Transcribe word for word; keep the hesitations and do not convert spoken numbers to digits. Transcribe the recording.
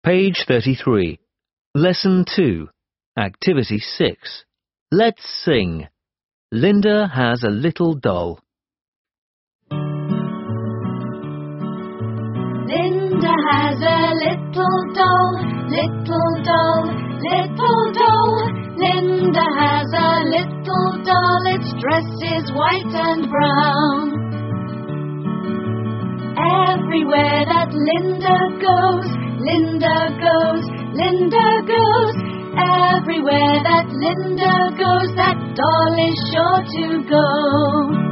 Page thirty-three. Lesson two. Activity six. Let's sing. Linda has a little doll. Linda has a little doll, little doll, little doll. Linda has a little doll, its dress is white and brown. Everywhere that Linda goes, Linda goes, Linda goes. Everywhere that Linda goes, that doll is sure to go.